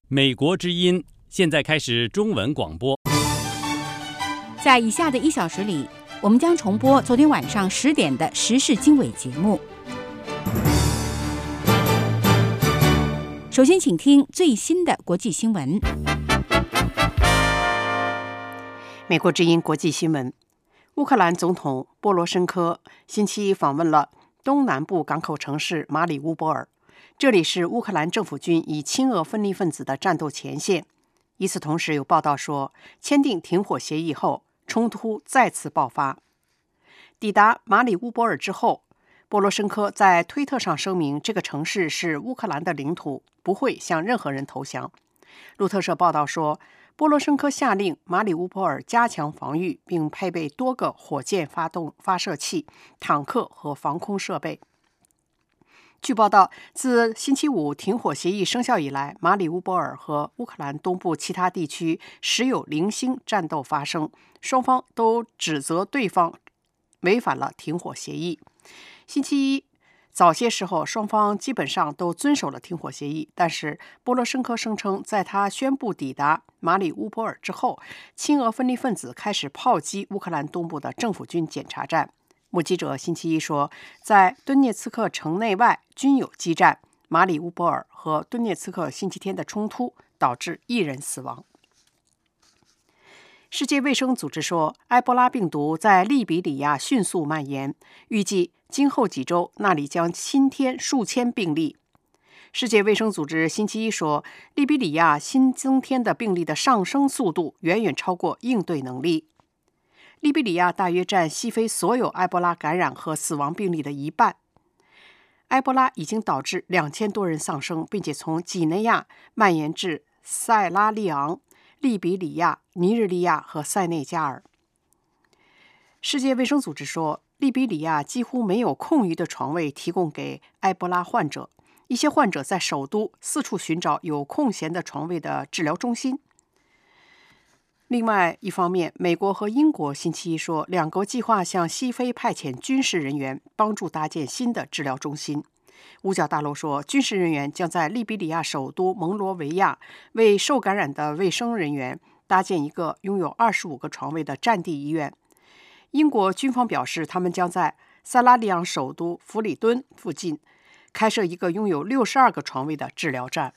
美国之音现在开始中文广播。 在以下的1小时里，我们将重播昨天晚上10点的时事经纬节目。首先，请听最新的国际新闻。 美国之音国际新闻：乌克兰总统波罗申科星期一访问了东南部港口城市马里乌波尔，这里是乌克兰政府军与亲俄分离分子的战斗前线。与此同时，有报道说，签订停火协议后，冲突再次爆发。抵达马里乌波尔之后，波罗申科在推特上声明，这个城市是乌克兰的领土，不会向任何人投降。路透社报道说，波罗申科下令马里乌波尔加强防御，并配备多个火箭发射器、坦克和防空设备。据报道，自星期五停火协议生效以来，马里乌波尔和乌克兰东部其他地区时有零星战斗发生，双方都指责对方违反了停火协议。星期一早些时候，双方基本上都遵守了停火协议，但是波罗申科声称，在他宣布抵达马里乌波尔之后，亲俄分离分子开始炮击乌克兰东部的政府军检查站。目击者星期一说，在顿涅茨克城内外均有激战。马里乌波尔和顿涅茨克星期天的冲突导致1人死亡。世界卫生组织说，埃博拉病毒在利比里亚迅速蔓延，预计今后几周那里将新添数千病例。世界卫生组织星期一说，利比里亚新增添的病例的上升速度远远超过应对能力。利比里亚大约占西非所有埃博拉感染和死亡病例的1半。埃博拉已经导致2000多人丧生，并且从几内亚蔓延至塞拉利昂、利比里亚、尼日利亚和塞内加尔。世界卫生组织说，利比里亚几乎没有空余的床位提供给埃博拉患者，一些患者在首都四处寻找有空闲的床位的治疗中心。另外一方面，美国和英国星期一说，两国计划向西非派遣军事人员，帮助搭建新的治疗中心。五角大楼说，军事人员将在利比里亚首都蒙罗维亚为受感染的卫生人员搭建一个拥有25个床位的战地医院。英国军方表示，他们将在塞拉利昂首都弗里敦附近开设一个拥有62个床位的治疗站。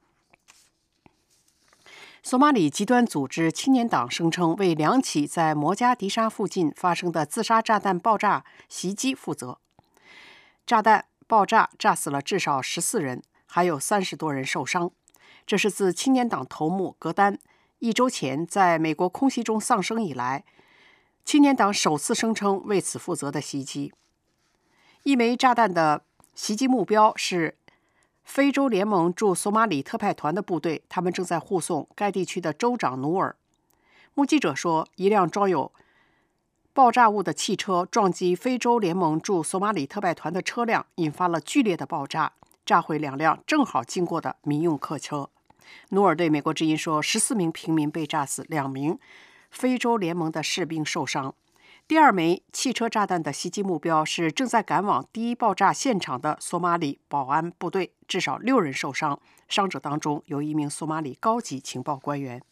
索马里极端组织青年党声称为2起在摩加迪沙附近发生的自杀炸弹爆炸袭击负责。炸弹爆炸炸死了至少14人，还有30多人受伤。这是自青年党头目格丹1周前在美国空袭中丧生以来，青年党首次声称为此负责的袭击。一枚炸弹的袭击目标是非洲联盟驻索马里特派团的部队，他们正在护送该地区的州长努尔。目击者说，一辆装有爆炸物的汽车撞击非洲联盟驻索马里特派团的车辆，引发了剧烈的爆炸，炸毁2辆正好经过的民用客车。努尔对美国之音说，14名平民被炸死，2名非洲联盟的士兵受伤。第2枚汽车炸弹的袭击目标是正在赶往第一爆炸现场的索马里保安部队，至少6人受伤，伤者当中有1名索马里高级情报官员。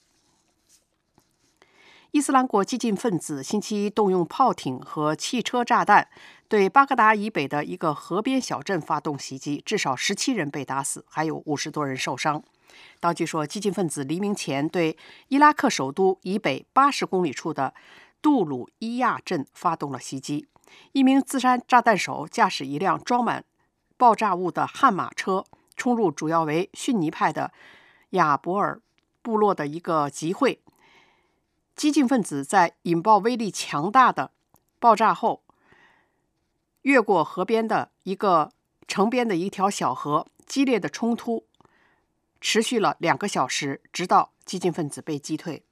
伊斯兰国激进分子星期一动用炮艇和汽车炸弹对巴格达以北的一个河边小镇发动袭击，至少17人被打死，还有50多人受伤。当局说，激进分子黎明前对伊拉克首都以北80公里处的杜鲁伊亚镇发动了袭击。一名自杀炸弹手驾驶一辆装满爆炸物的悍马车，冲入主要为逊尼派的亚伯尔部落的一个集会。激进分子在引爆威力强大的爆炸后，越过河边的一个城边的一条小河，激烈的冲突持续了2个小时，直到激进分子被击退。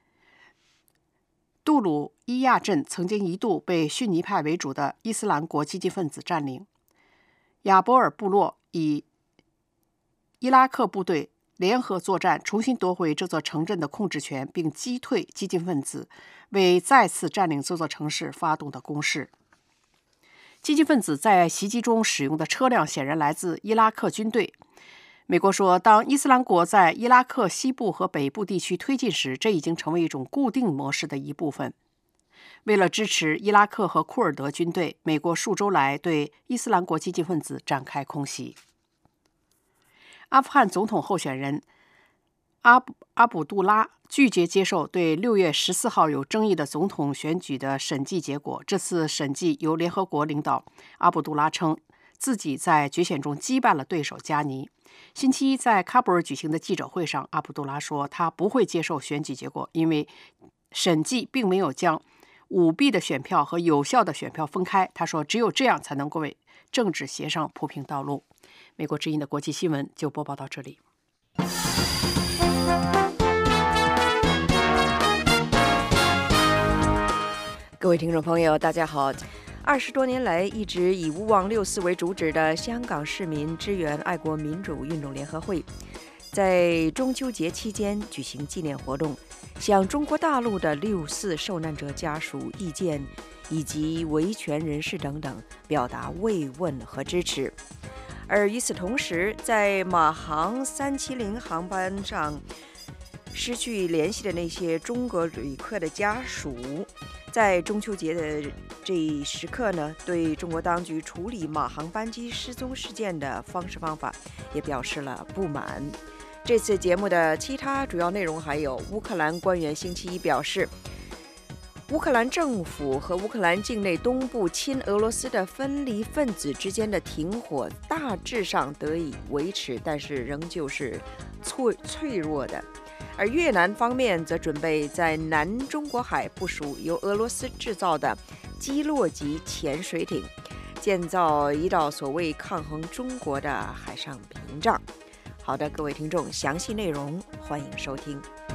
杜鲁伊亚镇曾经一度被逊尼派为主的伊斯兰国激进分子占领。亚伯尔部落以伊拉克部队联合作战，重新夺回这座城镇的控制权，并击退激进分子为再次占领这座城市发动的攻势。激进分子在袭击中使用的车辆显然来自伊拉克军队。 美国说，当伊斯兰国在伊拉克西部和北部地区推进时，这已经成为一种固定模式的一部分。为了支持伊拉克和库尔德军队，美国数周来对伊斯兰国激进分子展开空袭。阿富汗总统候选人阿卜杜拉拒绝接受对6月14号有争议的总统选举的审计结果。这次审计由联合国领导。阿卜杜拉称自己在决选中击败了对手加尼。星期一在喀布尔举行的记者会上，阿卜杜拉说他不会接受选举结果，因为审计并没有将舞弊的选票和有效的选票分开。他说只有这样才能够为政治协商铺平道路。美国之音的国际新闻就播报到这里。 各位听众朋友，大家好。20多年来一直以勿忘6·4为主旨的香港市民支援爱国民主运动联合会，在中秋节期间举行纪念活动，向中国大陆的6·4受难者家属、意见以及维权人士等等表达慰问和支持。而与此同时，在马航370航班上失去联系的那些中国旅客的家属，在中秋节的这一时刻呢，对中国当局处理马航班机失踪事件的方法也表示了不满。这次节目的其他主要内容还有：乌克兰官员星期一表示，乌克兰政府和乌克兰境内东部亲俄罗斯的分离分子之间的停火大致上得以维持，但是仍旧是脆弱的。而越南方面则准备在南中国海部署由俄罗斯制造的基洛级潜水艇，建造一道所谓抗衡中国的海上屏障。好的，各位听众，详细内容欢迎收听。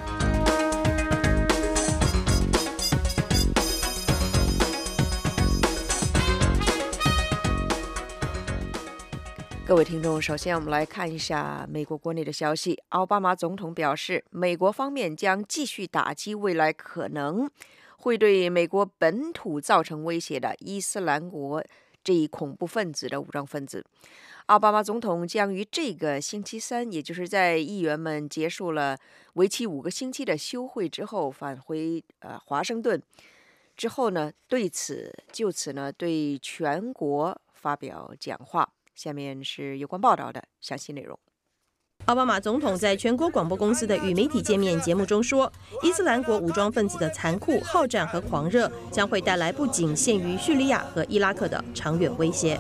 各位听众，首先我们来看一下美国国内的消息。奥巴马总统表示，美国方面将继续打击未来可能会对美国本土造成威胁的伊斯兰国这一恐怖分子的武装分子。奥巴马总统将于这个星期三，也就是在议员们结束了为期5个星期的休会之后，返回华盛顿之后呢，就此呢对全国发表讲话。下面是有关报道的详细内容。 奥巴马总统在全国广播公司的与媒体见面节目中说，伊斯兰国武装分子的残酷好战和狂热将会带来不仅限于叙利亚和伊拉克的长远威胁。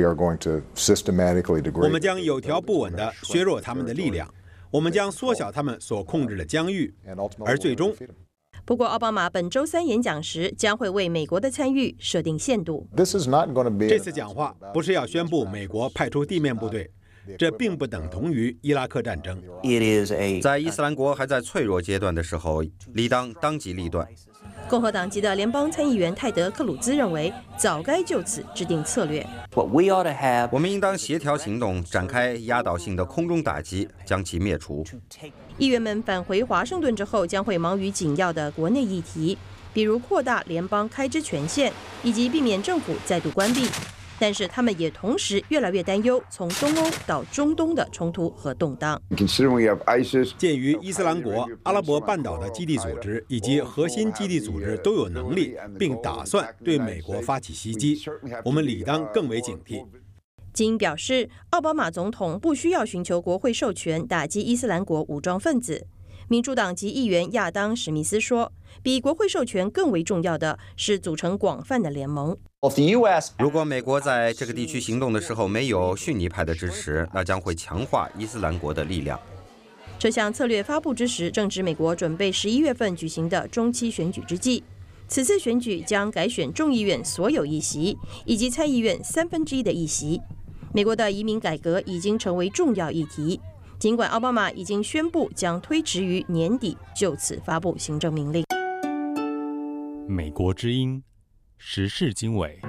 我们将有条不紊地削弱他们的力量，我们将缩小他们所控制的疆域，而最终。 不过，奥巴马本周3演讲时将会为美国的参与设定限度。 这次讲话不是要宣布美国派出地面部队，这并不等同于伊拉克战争。 在伊斯兰国还在脆弱阶段的时候，理当当机立断。 共和党籍的联邦参议员泰德·克鲁兹认为，早该就此制定策略。 我们应当协调行动，展开压倒性的空中打击，将其灭除。 议员们返回华盛顿之后，将会忙于紧要的国内议题，比如扩大联邦开支权限，以及避免政府再度关闭。但是他们也同时越来越担忧从东欧到中东的冲突和动荡。 鉴于伊斯兰国、阿拉伯半岛的基地组织以及核心基地组织都有能力并打算对美国发起袭击，我们理当更为警惕。 金表示，奥巴马总统不需要寻求国会授权打击伊斯兰国武装分子。民主党籍议员亚当·史密斯说，比国会授权更为重要的是组成广泛的联盟。 如果美国在这个地区行动的时候没有逊尼派的支持，那将会强化伊斯兰国的力量。 这项策略发布之时，正值美国准备11月份举行的中期选举之际。此次选举将改选众议院所有议席，以及参议院1/3的议席。美国的移民改革已经成为重要议题。尽管奥巴马已经宣布将推迟于年底就此发布行政命令。 美国之音时事经纬。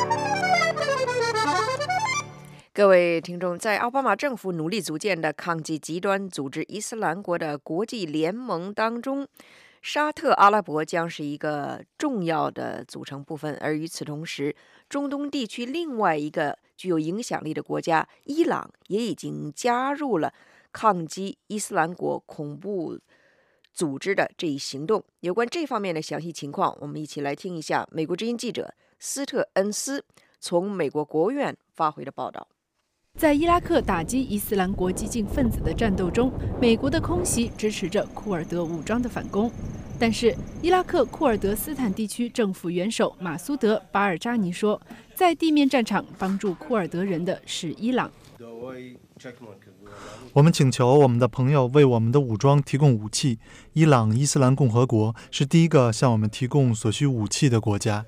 各位听众，在奥巴马政府努力组建的抗击极端组织伊斯兰国的国际联盟当中，沙特阿拉伯将是一个重要的组成部分。而与此同时，中东地区另外一个具有影响力的国家伊朗也已经加入了抗击伊斯兰国恐怖组织的这一行动。有关这方面的详细情况，我们一起来听一下美国之音记者斯特恩斯从美国国务院发回的报道。 在伊拉克打击伊斯兰国激进分子的战斗中，美国的空袭支持着库尔德武装的反攻。但是，伊拉克库尔德斯坦地区政府元首马苏德·巴尔扎尼说，在地面战场帮助库尔德人的是伊朗。 我们请求我们的朋友为我们的武装提供武器。伊朗伊斯兰共和国是第一个向我们提供所需武器的国家。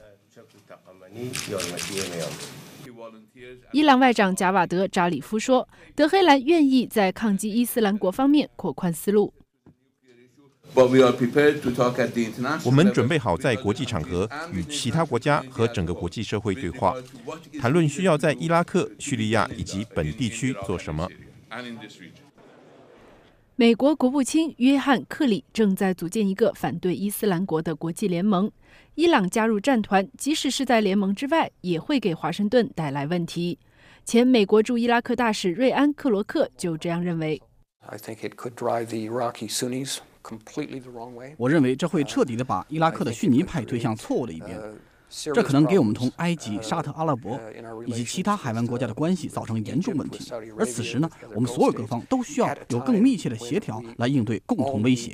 伊朗外长贾瓦德·扎里夫说，德黑兰愿意在抗击伊斯兰国方面扩宽思路。 我们准备好在国际场合与其他国家和整个国际社会对话，谈论需要在伊拉克、叙利亚以及本地区做什么。 美国国务卿约翰·克里正在组建一个反对伊斯兰国的国际联盟。伊朗加入战团，即使是在联盟之外，也会给华盛顿带来问题。前美国驻伊拉克大使瑞安·克罗克就这样认为。 我认为这会彻底地把伊拉克的逊尼派推向错误的一边，这可能给我们同埃及、沙特阿拉伯以及其他海湾国家的关系造成严重问题。而此时呢，我们所有各方都需要有更密切的协调来应对共同威胁。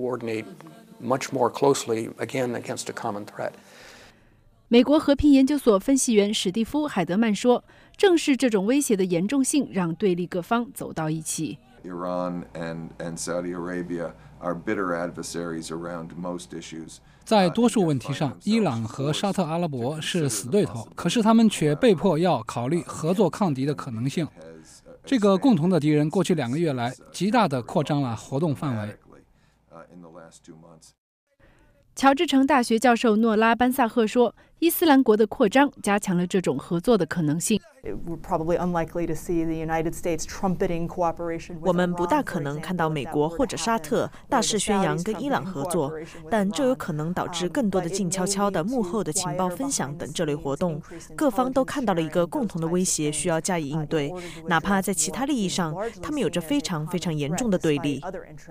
美国和平研究所分析员史蒂夫·海德曼说，正是这种威胁的严重性让对立各方走到一起。 在多数问题上，伊朗和沙特阿拉伯是死对头，可是他们却被迫要考虑合作抗敌的可能性。这个共同的敌人过去2个月来极大地扩张了活动范围。 乔治城大学教授诺拉·班萨赫说，伊斯兰国的扩张加强了这种合作的可能性。 我们不大可能看到美国或者沙特大肆宣扬跟伊朗合作，但这有可能导致更多的静悄悄的幕后的情报分享等这类活动。各方都看到了一个共同的威胁需要加以应对，哪怕在其他利益上，他们有着非常非常严重的对立。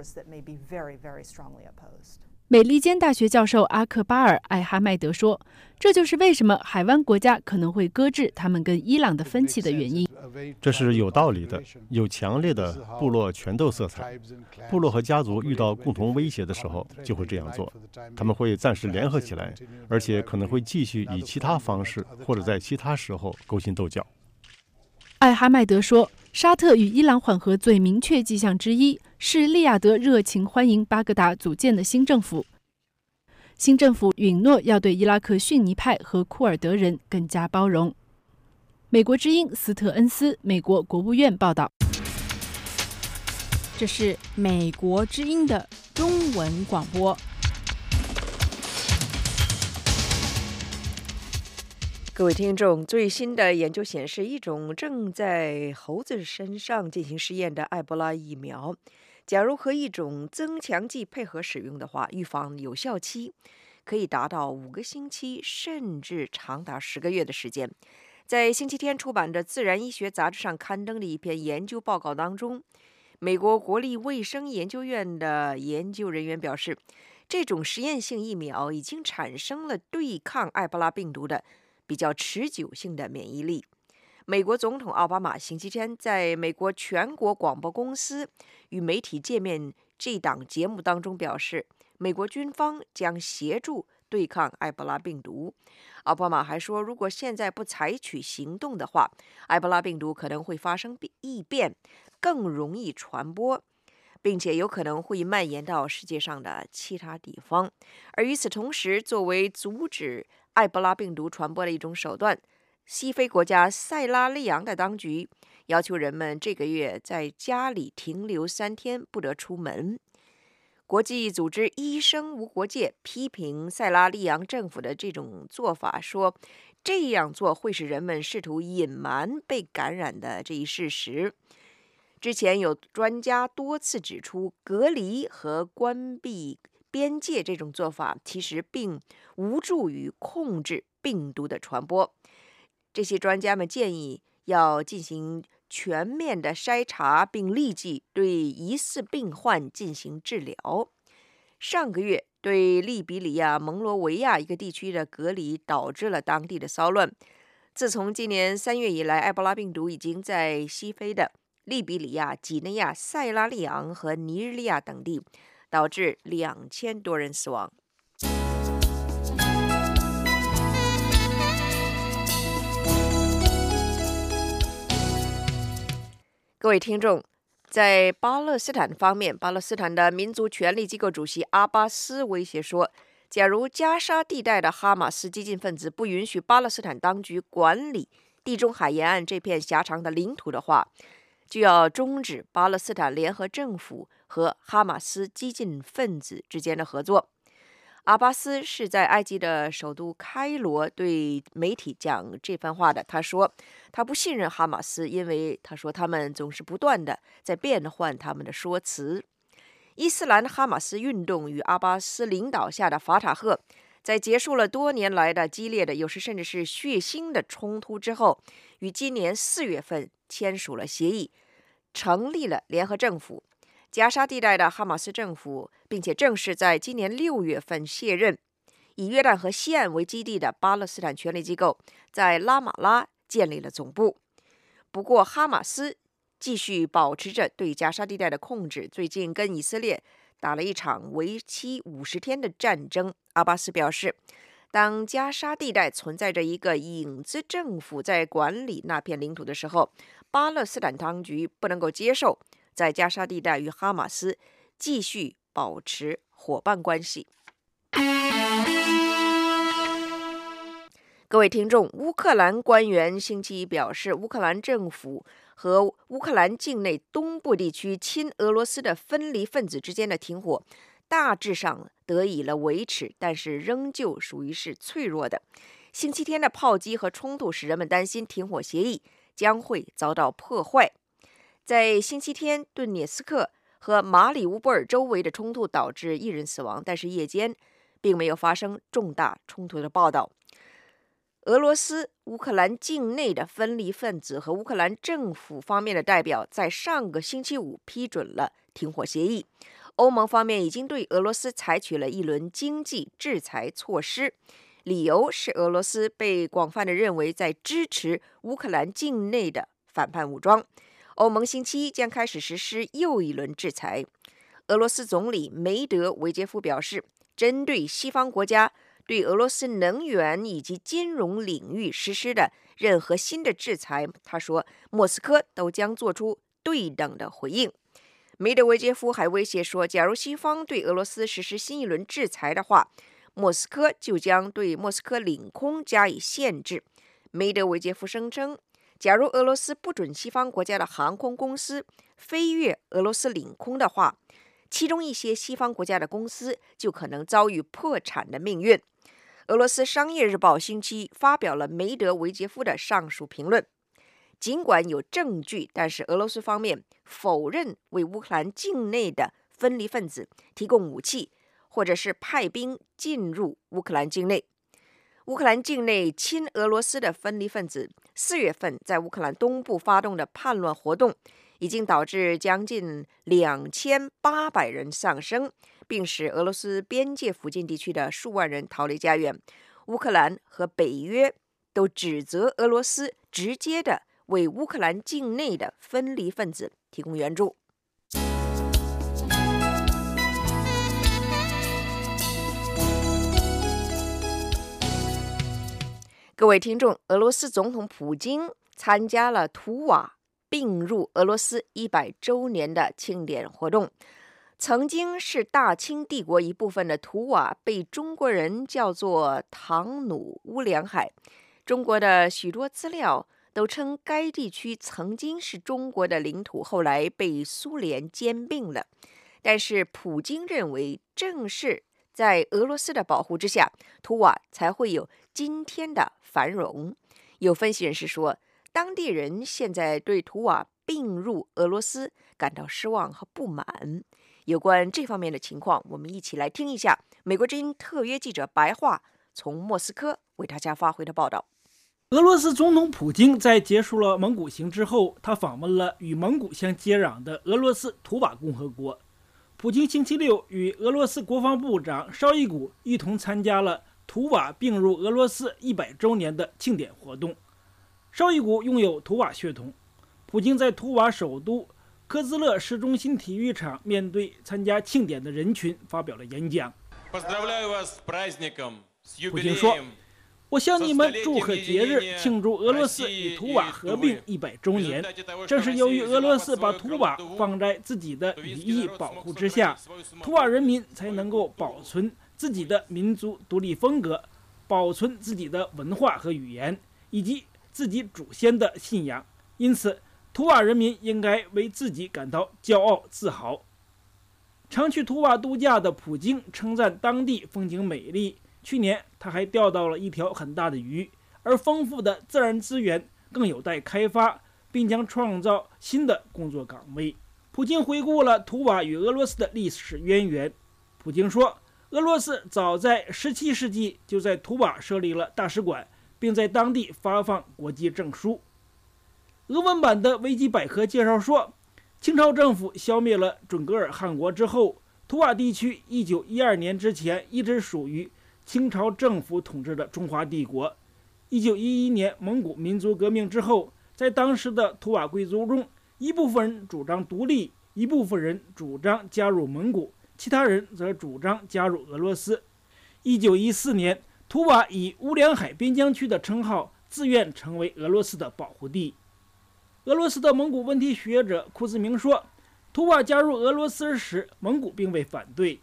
美利坚大学教授阿克巴尔·艾哈迈德说，这就是为什么海湾国家可能会搁置他们跟伊朗的分歧的原因。 这是有道理的，有强烈的部落权斗色彩。部落和家族遇到共同威胁的时候就会这样做，他们会暂时联合起来，而且可能会继续以其他方式或者在其他时候勾心斗角。 艾哈迈德说，沙特与伊朗缓和最明确迹象之一是利雅得热情欢迎巴格达组建的新政府。新政府允诺要对伊拉克逊尼派和库尔德人更加包容。美国之音斯特恩斯，美国国务院报道。 这是美国之音的中文广播。 各位听众，最新的研究显示，一种正在猴子身上进行试验的埃博拉疫苗，假如和一种增强剂配合使用的话，预防有效期可以达到5个星期，甚至长达10个月的时间。在星期天出版的《自然医学》杂志上刊登的一篇研究报告当中，美国国立卫生研究院的研究人员表示，这种实验性疫苗已经产生了对抗埃博拉病毒的比较持久性的免疫力。美国总统奥巴马星期天在美国全国广播公司与媒体见面这档节目当中表示，美国军方将协助对抗埃博拉病毒。奥巴马还说，如果现在不采取行动的话，埃博拉病毒可能会发生异变，更容易传播，并且有可能会蔓延到世界上的其他地方。而与此同时，作为阻止埃博拉病毒传播的一种手段，西非国家塞拉利昂的当局要求人们这个月在家里停留3天，不得出门。国际组织医生无国界批评塞拉利昂政府的这种做法，说这样做会使人们试图隐瞒被感染的这一事实。之前有专家多次指出，隔离和关闭边界这种做法其实并无助于控制病毒的传播。这些专家们建议要进行全面的筛查，并立即对疑似病患进行治疗。上个月，对利比里亚蒙罗维亚一个地区的隔离导致了当地的骚乱。自从今年3月以来，埃博拉病毒已经在西非的利比里亚、几内亚、塞拉利昂和尼日利亚等地，导致2000多人死亡。各位听众，在巴勒斯坦方面，巴勒斯坦的民族权力机构主席阿巴斯威胁说，假如加沙地带的哈马斯激进分子不允许巴勒斯坦当局管理地中海沿岸这片狭长的领土的话，就要终止巴勒斯坦联合政府和哈马斯激进分子之间的合作。阿巴斯是在埃及的首都开罗对媒体讲这番话的。他说，他不信任哈马斯，因为他说他们总是不断的在变换他们的说辞。伊斯兰哈马斯运动与阿巴斯领导下的法塔赫，在结束了多年来的激烈的，有时甚至是血腥的冲突之后，于今年4月份签署了协议，成立了联合政府。加沙地带的哈马斯政府，并且正式在今年6月份卸任。以约旦河西岸为基地的巴勒斯坦权力机构在拉马拉建立了总部。不过，哈马斯继续保持着对加沙地带的控制，最近跟以色列打了一场为期50天的战争。阿巴斯表示，当加沙地带存在着一个影子政府在管理那片领土的时候，巴勒斯坦当局不能够接受在加沙地带与哈马斯继续保持伙伴关系。各位听众，乌克兰官员星期一表示，乌克兰政府和乌克兰境内东部地区亲俄罗斯的分离分子之间的停火大致上得以了维持，但是仍旧属于是脆弱的。星期天的炮击和冲突使人们担心停火协议将会遭到破坏。在星期天，顿涅斯克和马里乌波尔周围的冲突导致1人死亡，但是夜间并没有发生重大冲突的报道。俄罗斯、乌克兰境内的分离分子和乌克兰政府方面的代表在上个星期五批准了停火协议。欧盟方面已经对俄罗斯采取了一轮经济制裁措施，理由是俄罗斯被广泛的认为在支持乌克兰境内的反叛武装。欧盟星期一将开始实施又一轮制裁。俄罗斯总理梅德韦杰夫表示，针对西方国家对俄罗斯能源以及金融领域实施的任何新的制裁，他说，莫斯科都将做出对等的回应。梅德韦杰夫还威胁说，假如西方对俄罗斯实施新一轮制裁的话，莫斯科就将对莫斯科领空加以限制。梅德韦杰夫声称，假如俄罗斯不准西方国家的航空公司飞越俄罗斯领空的话，其中一些西方国家的公司就可能遭遇破产的命运。俄罗斯商业日报星期发表了梅德韦杰夫的上述评论。尽管有证据，但是俄罗斯方面否认为乌克兰境内的分离分子提供武器，或者是派兵进入乌克兰境内。乌克兰境内亲俄罗斯的分离分子4月份在乌克兰东部发动的叛乱活动，已经导致将近2800人丧生，并使俄罗斯边界附近地区的数万人逃离家园。乌克兰和北约都指责俄罗斯直接的为乌克兰境内的分离分子提供援助。各位听众，俄罗斯总统普京参加了图瓦并入俄罗斯100周年的庆典活动。曾经是大清帝国一部分的图瓦被中国人叫做唐努乌梁海。中国的许多资料都称该地区曾经是中国的领土，后来被苏联兼并了。但是普京认为，正是在俄罗斯的保护之下，图瓦才会有今天的繁荣。有分析人士说，当地人现在对图瓦并入俄罗斯感到失望和不满。有关这方面的情况，我们一起来听一下美国之音特约记者白桦从莫斯科为大家发回的报道。 俄罗斯总统普京在结束了蒙古行之后，他访问了与蒙古相接壤的俄罗斯图瓦共和国。普京星期六与俄罗斯国防部长绍伊古一同参加了图瓦并入俄罗斯100周年的庆典活动。绍伊古拥有图瓦血统。普京在图瓦首都科兹勒市中心体育场面对参加庆典的人群发表了演讲。普京说，我向你们祝贺节日，庆祝俄罗斯与图瓦合并100周年。正是由于俄罗斯把图瓦放在自己的羽翼保护之下，图瓦人民才能够保存自己的民族独立风格，保存自己的文化和语言，以及自己祖先的信仰。因此，图瓦人民应该为自己感到骄傲自豪。常去图瓦度假的普京称赞当地风景美丽。去年他还钓到了一条很大的鱼，而丰富的自然资源更有待开发，并将创造新的工作岗位。普京回顾了图瓦与俄罗斯的历史渊源。普京说，俄罗斯早在17世纪就在图瓦设立了大使馆，并在当地发放国际证书。俄文版的维基百科介绍说，清朝政府消灭了准噶尔汗国之后，图瓦地区1912年之前一直属于清朝政府统治的中华帝国。1911年蒙古民族革命之后，在当时的图瓦贵族中，一部分人主张独立，一部分人主张加入蒙古，其他人则主张加入俄罗斯。1914年，图瓦以乌梁海边疆区的称号自愿成为俄罗斯的保护地。俄罗斯的蒙古问题学者库兹明说，图瓦加入俄罗斯时，蒙古并未反对。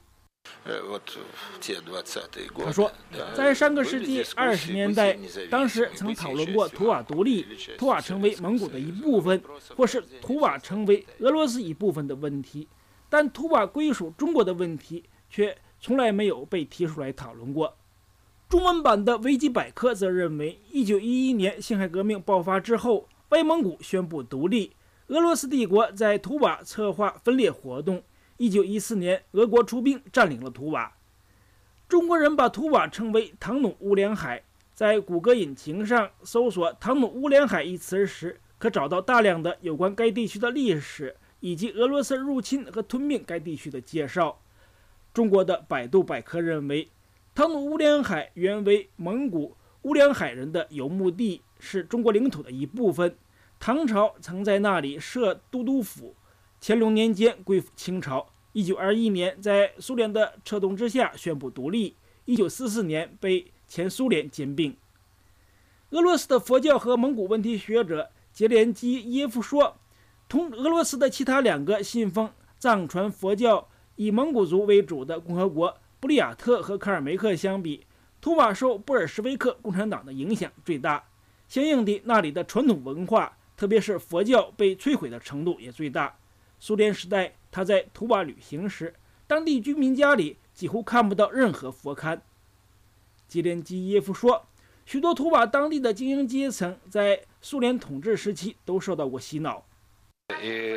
他说，在上个世纪20年代，当时曾讨论过图瓦独立、图瓦成为蒙古的一部分，或是图瓦成为俄罗斯一部分的问题，但图瓦归属中国的问题却从来没有被提出来讨论过。中文版的维基百科则认为，1911年辛亥革命爆发之后，外蒙古宣布独立，俄罗斯帝国在图瓦策划分裂活动。1914年，俄国出兵占领了图瓦。中国人把图瓦称为唐努乌梁海。在谷歌引擎上搜索“唐努乌梁海”一词时，可找到大量的有关该地区的历史以及俄罗斯入侵和吞并该地区的介绍。中国的百度百科认为，唐努乌梁海原为蒙古乌梁海人的游牧地，是中国领土的一部分。唐朝曾在那里设都督府，乾隆年间归附清朝。1921年在苏联的策动之下宣布独立，1944年被前苏联兼并。俄罗斯的佛教和蒙古问题学者杰连基耶夫说，同俄罗斯的其他2个信奉藏传佛教以蒙古族为主的共和国布里亚特和卡尔梅克相比，图瓦受布尔什维克共产党的影响最大，相应的那里的传统文化，特别是佛教被摧毁的程度也最大。苏联时代，他在图瓦旅行时，当地居民家里几乎看不到任何佛龛。杰连基耶夫说，许多图瓦当地的精英阶层在苏联统治时期都受到过洗脑。他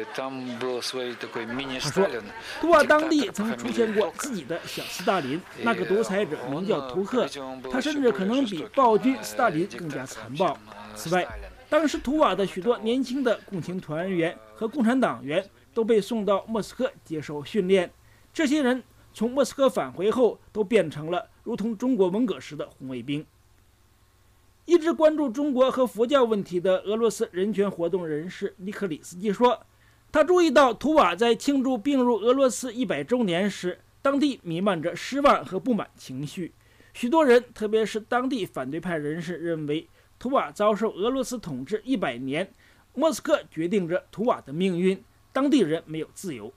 说，图瓦当地曾出现过自己的小斯大林，那个独裁者名叫图赫，他甚至可能比暴君斯大林更加残暴。此外，当时图瓦的许多年轻的共青团员和共产党员都被送到莫斯科接受训练，这些人从莫斯科返回后都变成了如同中国文革时的红卫兵。一直关注中国和佛教问题的俄罗斯人权活动人士尼克里斯基说，他注意到图瓦在庆祝并入俄罗斯100周年时，当地弥漫着失望和不满情绪。许多人，特别是当地反对派人士认为，图瓦遭受俄罗斯统治100年，莫斯科决定着图瓦的命运，当地人没有自由。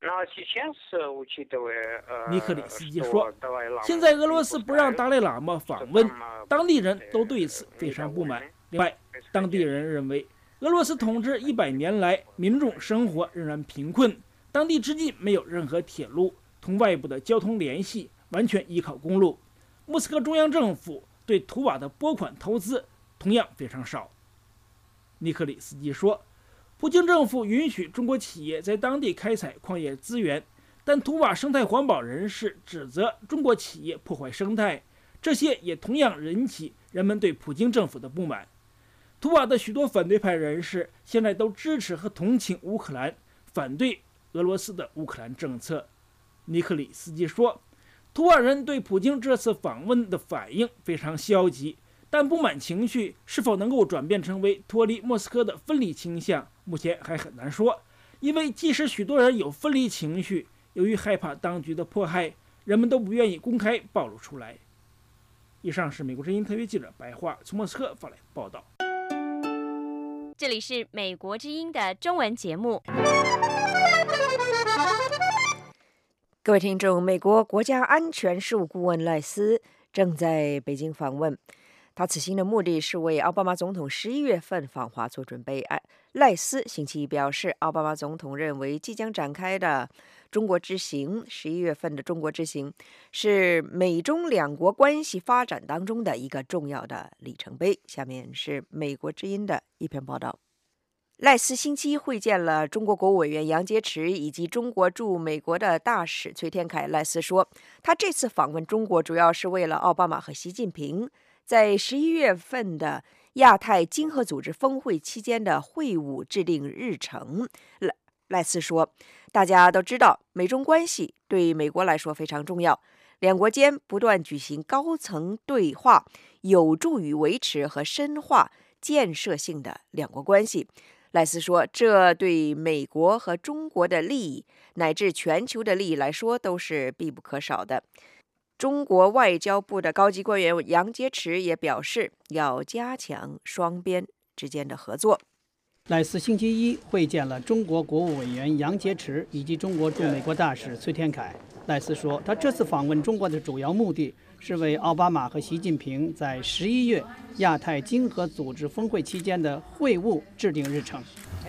尼克里斯基说，现在俄罗斯不让达赖喇嘛访问，当地人都对此非常不满。另外，当地人认为，俄罗斯统治100年来，民众生活仍然贫困，当地至今没有任何铁路，同外部的交通联系完全依靠公路。莫斯科中央政府对图瓦的拨款投资同样非常少。尼克里斯基说，普京政府允许中国企业在当地开采矿业资源，但图瓦生态环保人士指责中国企业破坏生态，这些也同样引起人们对普京政府的不满。 图瓦的许多反对派人士现在都支持和同情乌克兰，反对俄罗斯的乌克兰政策。尼克里斯基说，图瓦人对普京这次访问的反应非常消极，但不满情绪是否能够转变成为脱离莫斯科的分离倾向，目前还很难说。因为即使许多人有分离情绪，由于害怕当局的迫害，人们都不愿意公开暴露出来。以上是美国之音特约记者白桦从莫斯科发来的报道。 这里是美国之音的中文节目。 各位听众，美国国家安全事务顾问赖斯正在北京访问，他此行的目的是为奥巴马总统11月份访华做准备。赖斯星期一表示，奥巴马总统认为即将展开的中国之行，11月份的中国之行是美中两国关系发展当中的一个重要的里程碑。下面是美国之音的一篇报道。赖斯星期一会见了中国国务委员杨洁篪以及中国驻美国的大使崔天凯。赖斯说，他这次访问中国主要是为了奥巴马和习近平在11月份的亚太经合组织峰会期间的会晤制定日程。赖斯说，大家都知道美中关系对美国来说非常重要，两国间不断举行高层对话，有助于维持和深化建设性的两国关系。赖斯说，这对美国和中国的利益乃至全球的利益来说都是必不可少的。中国外交部的高级官员杨洁篪也表示，要加强双边之间的合作。 赖斯星期一会见了中国国务委员杨洁篪以及中国驻美国大使崔天凯。赖斯说，他这次访问中国的主要目的是为奥巴马和习近平在11月亚太经合组织峰会期间的会晤制定日程。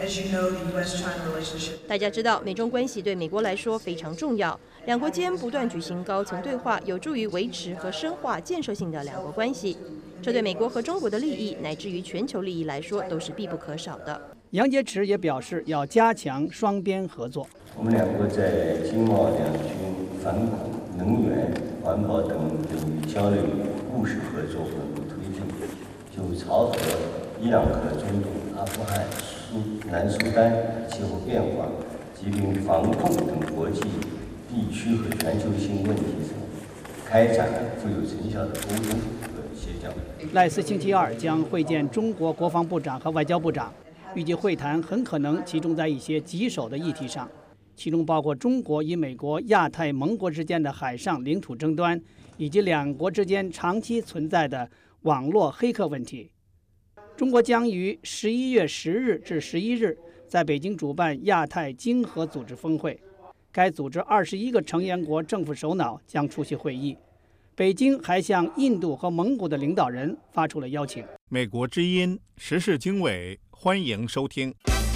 大家知道，美中关系对美国来说非常重要，两国间不断举行高层对话，有助于维持和深化建设性的两国关系。这对美国和中国的利益，乃至于全球利益来说，都是必不可少的。 杨洁篪也表示，要加强双边合作。 我们两国在经贸、两军、反恐、能源、环保等领域交流务实合作稳步推进，就朝核、伊朗核中东、阿富汗、南苏丹、气候变化、疾病防控等国际、地区和全球性问题上开展富有成效的沟通和协调。 赖斯星期二将会见中国国防部长和外交部长，预计会谈很可能集中在一些棘手的议题上，其中包括中国与美国、亚太盟国之间的海上领土争端，以及两国之间长期存在的网络黑客问题。中国将于11月10日至11日在北京主办亚太经合组织峰会，该组织21个成员国政府首脑将出席会议。北京还向印度和蒙古的领导人发出了邀请。 美国之音时事经纬，欢迎收听。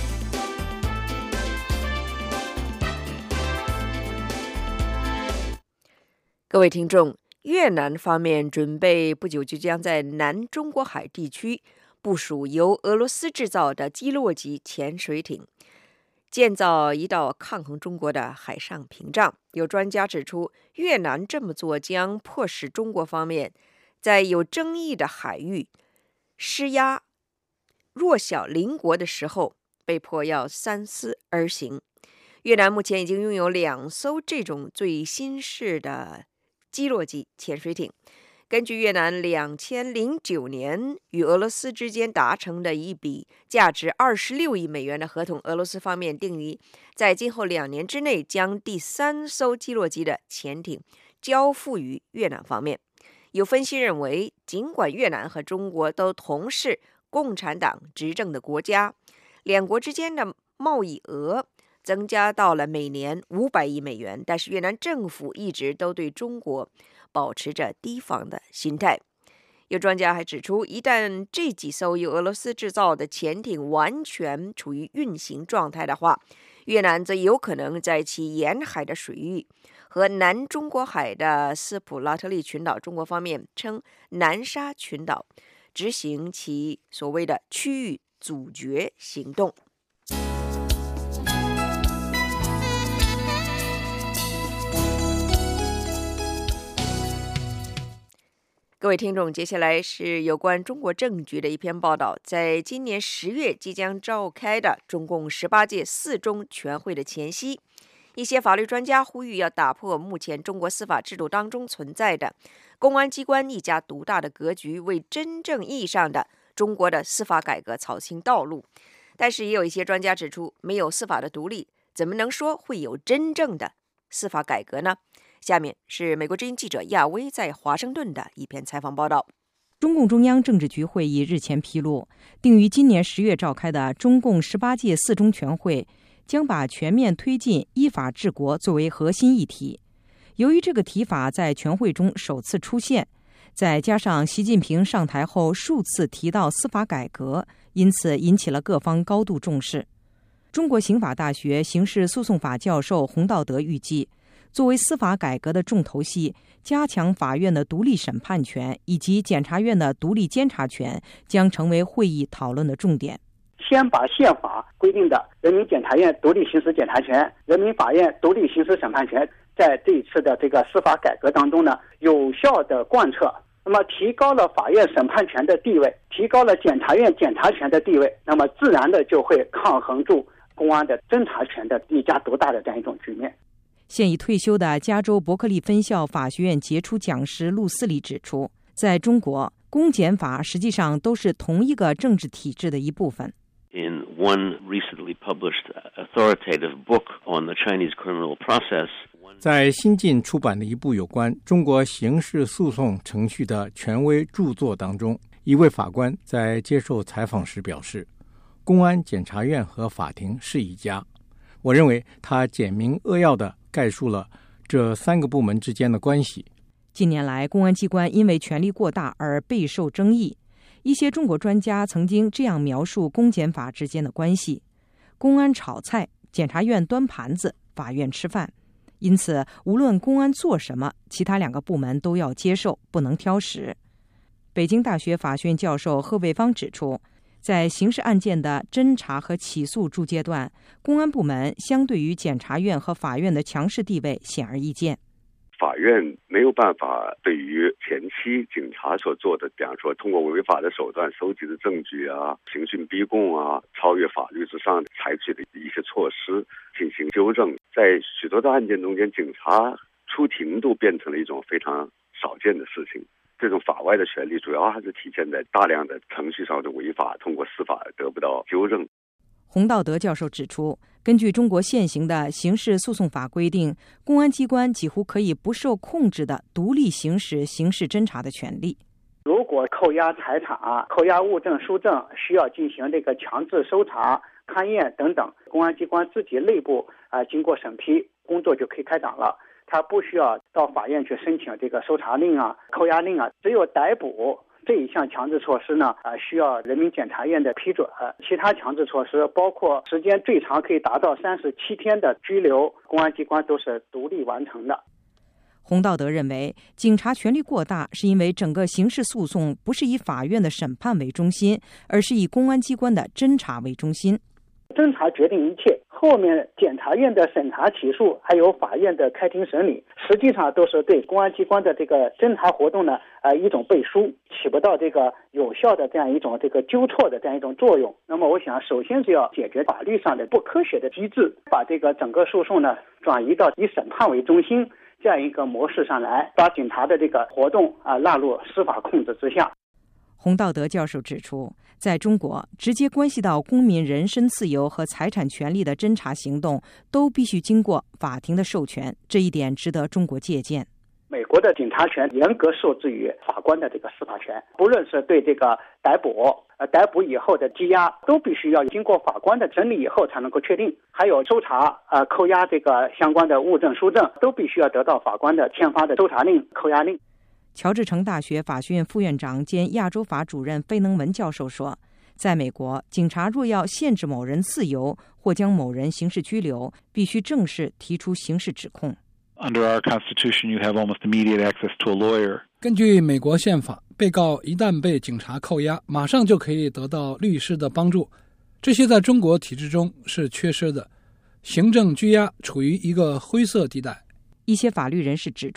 各位听众，越南方面准备不久就将在南中国海地区部署由俄罗斯制造的基洛级潜水艇，建造一道抗衡中国的海上屏障。有专家指出，越南这么做将迫使中国方面在有争议的海域施压弱小邻国的时候，被迫要三思而行。越南目前已经拥有2艘这种最新式的基洛级潜水艇。根据越南2009年与俄罗斯之间达成的一笔价值26亿美元的合同，俄罗斯方面定于在今后2年之内将第3艘基洛级的潜艇交付于越南方面。有分析认为，尽管越南和中国都同是共产党执政的国家，两国之间的贸易额增加到了每年500亿美元，但是越南政府一直都对中国保持着提防的心态。有专家还指出，一旦这几艘由俄罗斯制造的潜艇完全处于运行状态的话，越南则有可能在其沿海的水域和南中国海的斯普拉特利群岛（中国方面称南沙群岛）执行其所谓的区域阻绝行动。 各位听众，接下来是有关中国政局的一篇报道。在今年10月即将召开的中共18届4中全会的前夕，一些法律专家呼吁要打破目前中国司法制度当中存在的公安机关一家独大的格局，为真正意义上的中国的司法改革扫清道路。但是也有一些专家指出，没有司法的独立，怎么能说会有真正的司法改革呢？下面是美国之音记者亚威在华盛顿的一篇采访报道。 中共中央政治局会议日前披露，定于今年10月召开的中共18届4中全会将把全面推进依法治国作为核心议题。由于这个提法在全会中首次出现，再加上习近平上台后数次提到司法改革，因此引起了各方高度重视。中国刑法大学刑事诉讼法教授洪道德预计，作为司法改革的重头戏，加强法院的独立审判权以及检察院的独立监察权将成为会议讨论的重点。 先把宪法规定的人民检察院独立刑事检察权、人民法院独立刑事审判权，在这一次的这个司法改革当中呢，有效的贯彻，那么提高了法院审判权的地位，提高了检察院检察权的地位，那么自然的就会抗衡住公安的侦查权的一家独大的这样一种局面。 现已退休的加州伯克利分校法学院杰出讲师陆斯里指出，在中国，公检法实际上都是同一个政治体制的一部分。 In one recently published authoritative book on the Chinese criminal process, 在新近出版的一部有关中国刑事诉讼程序的权威著作当中，一位法官在接受采访时表示，公安、检察院和法庭是一家。我认为他简明扼要地概述了这3个部门之间的关系。 近年来，公安机关因为权力过大而备受争议。一些中国专家曾经这样描述公检法之间的关系：公安炒菜，检察院端盘子，法院吃饭。因此，无论公安做什么，其他2个部门都要接受，不能挑食。北京大学法学院教授贺卫方指出，在刑事案件的侦查和起诉诸阶段，公安部门相对于检察院和法院的强势地位显而易见。 法院没有办法对于前期警察所做的，比方说通过违法的手段收集的证据啊、刑讯逼供啊、超越法律之上采取的一些措施进行纠正。在许多的案件中间，警察出庭都变成了一种非常少见的事情。这种法外的权利主要还是体现在大量的程序上的违法通过司法得不到纠正。 洪道德教授指出，根据中国现行的刑事诉讼法规定，公安机关几乎可以不受控制的独立行使刑事侦查的权利。 如果扣押财产、扣押物证、书证需要进行这个强制搜查、勘验等等，公安机关自己内部经过审批，工作就可以开展了。他不需要到法院去申请这个搜查令啊、扣押令啊，只有逮捕这一项强制措施呢，需要人民检察院的批准。其他强制措施，包括时间最长可以达到37天的拘留，公安机关都是独立完成的。 洪道德认为，警察权力过大是因为整个刑事诉讼不是以法院的审判为中心，而是以公安机关的侦查为中心。 侦查决定一切，后面检察院的审查起诉，还有法院的开庭审理，实际上都是对公安机关的这个侦查活动呢，一种背书，起不到这个有效的这样一种这个纠错的这样一种作用。那么我想，首先是要解决法律上的不科学的机制，把这个整个诉讼呢转移到以审判为中心这样一个模式上来，把警察的这个活动纳入司法控制之下。 洪道德教授指出，在中国，直接关系到公民人身自由和财产权利的侦查行动都必须经过法庭的授权，这一点值得中国借鉴。 美国的警察权严格受制于法官的这个司法权，不论是对这个逮捕以后的羁押，都必须要经过法官的审理以后才能够确定。还有搜查、扣押这个相关的物证、书证，都必须要得到法官的签发的搜查令、扣押令。 乔治城大学法学院副院长兼亚洲法主任费能文教授说，在美国，警察若要限制某人自由或将某人刑事拘留，必须正式提出刑事指控。 Under our Constitution, you have almost immediate access to a lawyer. 根据美国宪法，被告一旦被警察扣押，马上就可以得到律师的帮助。这些在中国体制中是缺失的。行政拘押处于一个灰色地带。 一些法律人士指出，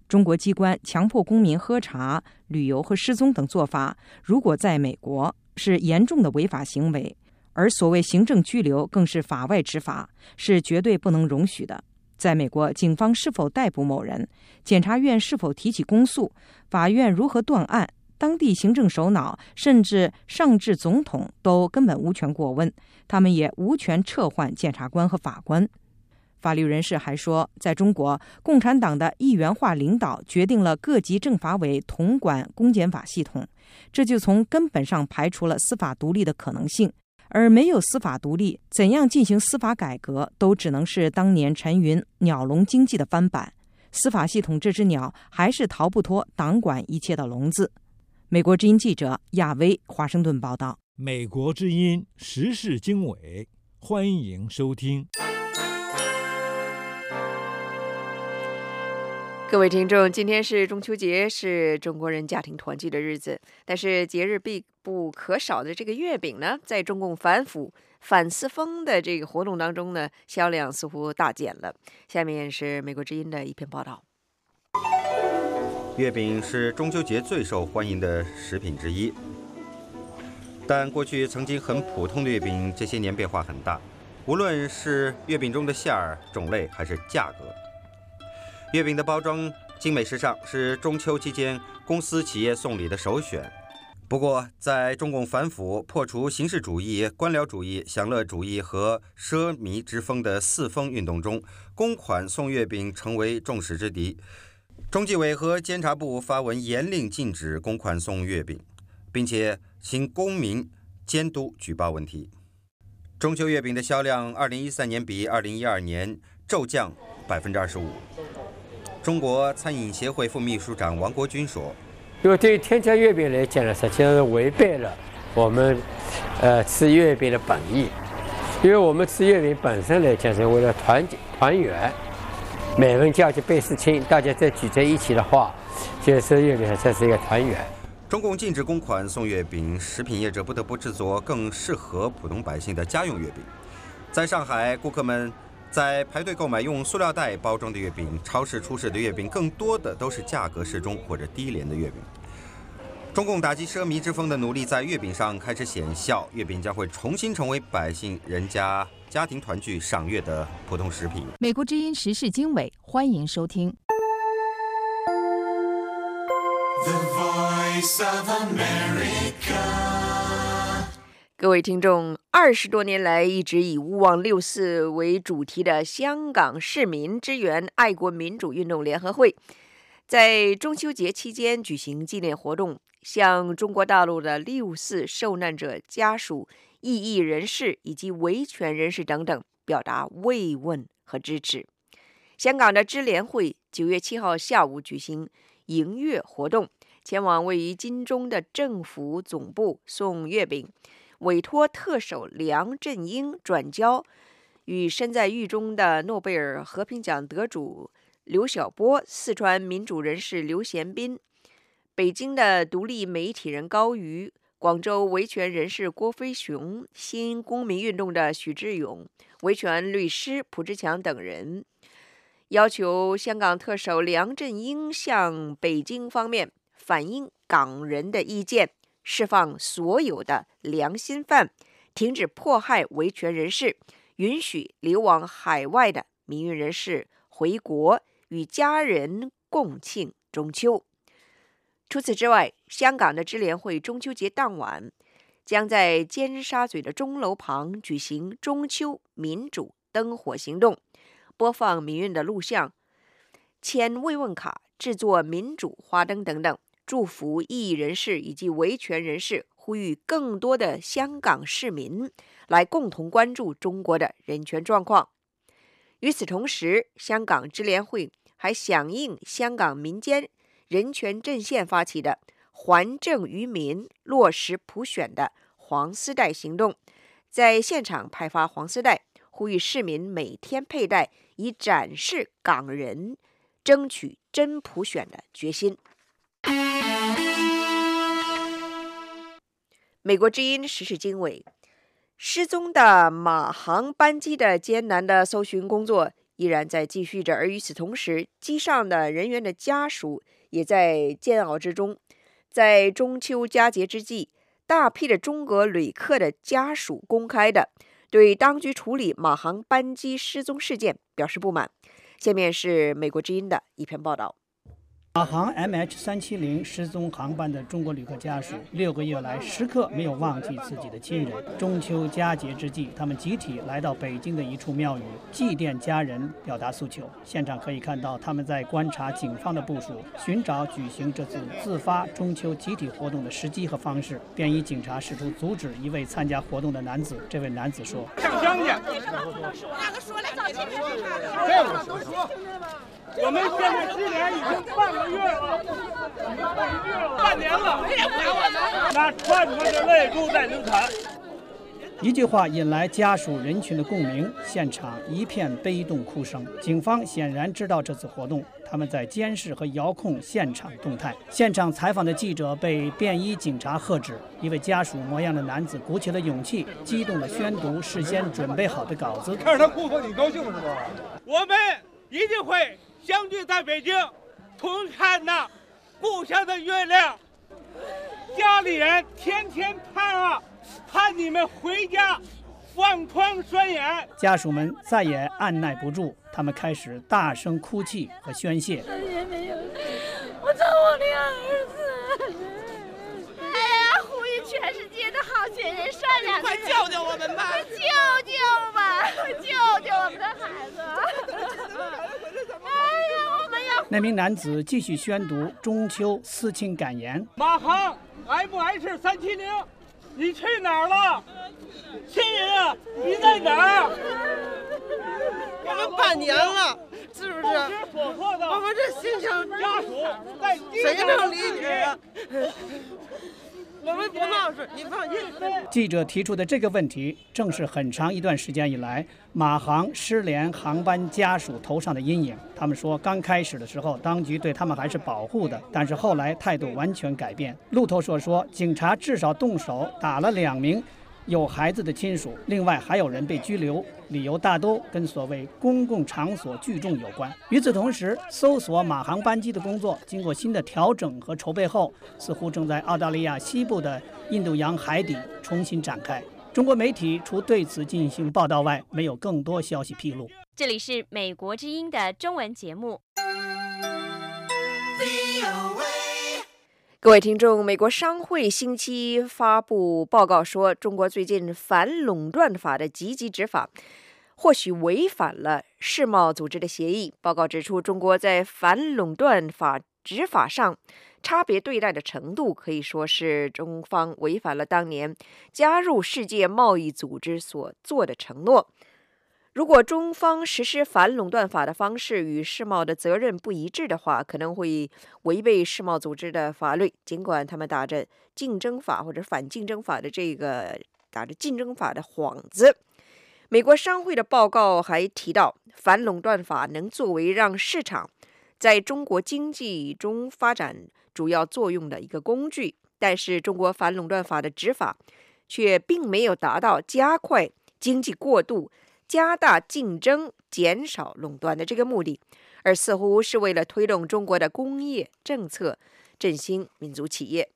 中国机关强迫公民喝茶、旅游和失踪等做法，如果在美国是严重的违法行为，而所谓行政拘留更是法外之法，是绝对不能容许的。在美国，警方是否逮捕某人，检察院是否提起公诉，法院如何断案，当地行政首脑甚至上至总统都根本无权过问，他们也无权撤换检察官和法官。法律人士还说，在中国，共产党的一元化领导决定了各级政法委统管公检法系统，这就从根本上排除了司法独立的可能性。而没有司法独立，怎样进行司法改革都只能是当年陈云鸟笼经济的翻版。司法系统这只鸟还是逃不脱党管一切的笼子。美国之音记者亚薇华盛顿报道。 美国之音时事经纬，欢迎收听。 各位听众，今天是中秋节，是中国人家庭团聚的日子。但是节日必不可少的这个月饼呢，在中共反腐反四风的这个活动当中呢，销量似乎大减了。下面是美国之音的一篇报道。 月饼是中秋节最受欢迎的食品之一，但过去曾经很普通的月饼，这些年变化很大，无论是月饼中的馅儿、种类还是价格。月饼的包装精美时尚是中秋期间公司企业送礼的首选。不过，在中共反腐、破除形式主义、官僚主义、享乐主义和奢靡之风的四风运动中，公款送月饼成为众矢之的。中纪委和监察部发文严令禁止公款送月饼，并且请公民监督举报问题。中秋月饼的销量2013年比2012年骤降25%。中国餐饮协会副秘书长王国军说：“ 因为对于添加月饼来讲呢，实际上是违背了我们吃月饼的本意。因为我们吃月饼本身来讲是为了团圆，每份假就倍思亲，大家再聚在一起的话，就吃月饼这是一个团圆。” 中共禁止公款送月饼，食品业者不得不制作更适合普通百姓的家用月饼。在上海，顾客们在排队购买用塑料袋包装的月饼，超市出售的月饼更多的都是价格适中或者低廉的月饼。中共打击奢靡之风的努力在月饼上开始显效，月饼将会重新成为百姓人家家庭团聚赏月的普通食品。 美国之音时事经纬，欢迎收听。 The Voice of America。 各位听众，20多年来一直以勿忘6·4为主题的香港市民支援爱国民主运动联合会，在中秋节期间举行纪念活动，向中国大陆的6·4受难者家属、异议人士以及维权人士等等表达慰问和支持。香港的支联会9月7号下午举行迎月活动，前往位于金钟的政府总部送月饼，委托特首梁振英转交与身在狱中的诺贝尔和平奖得主刘晓波、四川民主人士刘贤斌、北京的独立媒体人高瑜、广州维权人士郭飞雄、新公民运动的许志勇、维权律师蒲志强等人，要求香港特首梁振英向北京方面反映港人的意见，释放所有的良心犯，停止迫害维权人士，允许流亡海外的民运人士回国与家人共庆中秋。除此之外，香港的支联会中秋节当晚将在尖沙咀的钟楼旁举行中秋民主灯火行动，播放民运的录像，签慰问卡，制作民主花灯等等，祝福异议人士以及维权人士，呼吁更多的香港市民来共同关注中国的人权状况。与此同时，香港支联会还响应香港民间人权阵线发起的还政于民、落实普选的黄丝带行动，在现场派发黄丝带，呼吁市民每天佩戴，以展示港人争取真普选的决心。美国之音时事经纬，失踪的马航班机的艰难的搜寻工作依然在继续着，而与此同时，机上的人员的家属也在煎熬之中。在中秋佳节之际，大批的中国旅客的家属公开的对当局处理马航班机失踪事件表示不满。下面是美国之音的一篇报道。 马航 MH370 失踪航班的中国旅客家属6个月来时刻没有忘记自己的亲人。中秋佳节之际，他们集体来到北京的一处庙宇祭奠家人，表达诉求。现场可以看到他们在观察警方的部署，寻找举行这次自发中秋集体活动的时机和方式。便衣警察试图阻止一位参加活动的男子。这位男子说：“ 上香去。”我们现在失联已经半个月了，半年了，那串串的泪珠在流淌。 一句话引来家属人群的共鸣，现场一片悲痛哭声。警方显然知道这次活动，他们在监视和遥控现场动态。现场采访的记者被便衣警察喝止。一位家属模样的男子鼓起了勇气，激动地宣读事先准备好的稿子。 看着他哭得挺高兴是吧？我们一定会相聚在北京，同看那故乡的月亮。家里人天天盼你们回家，放光双眼。 家属们再也按耐不住，他们开始大声哭泣和宣泄。 也没有，我找我的儿子。哎呀，呼吁全世界的好心人、善良的人，快救救我们吧！救救吧！救救我们的孩子！ 那名男子继续宣读中秋思亲感言。 马航 MH370，你去哪儿了？亲人啊，你在哪儿？ 我们半年了，是不是？我们这心情， 家属在谁能理解？我们不闹事，你放心。 记者提出的这个问题，正是很长一段时间以来马航失联航班家属头上的阴影。他们说，刚开始的时候，当局对他们还是保护的，但是后来态度完全改变。路透社说，警察至少动手打了2名有孩子的亲属，另外还有人被拘留，理由大都跟所谓公共场所聚众有关。与此同时，搜索马航班机的工作经过新的调整和筹备后，似乎正在澳大利亚西部的印度洋海底重新展开。中国媒体除对此进行报道外，没有更多消息披露。 这里是美国之音的中文节目。 各位听众，美国商会星期发布报告说，中国最近反垄断法的积极执法或许违反了世贸组织的协议。报告指出，中国在反垄断法执法上差别对待的程度，可以说是中方违反了当年加入世界贸易组织所做的承诺。如果中方实施反垄断法的方式与世贸的责任不一致的话，可能会违背世贸组织的法律。尽管他们打着竞争法或者反竞争法的打着竞争法的幌子，美国商会的报告还提到，反垄断法能作为让市场在中国经济中发展主要作用的一个工具，但是中国反垄断法的执法却并没有达到加快经济过渡、加大竞争、减少垄断的这个目的，而似乎是为了推动中国的工业政策，振兴民族企业。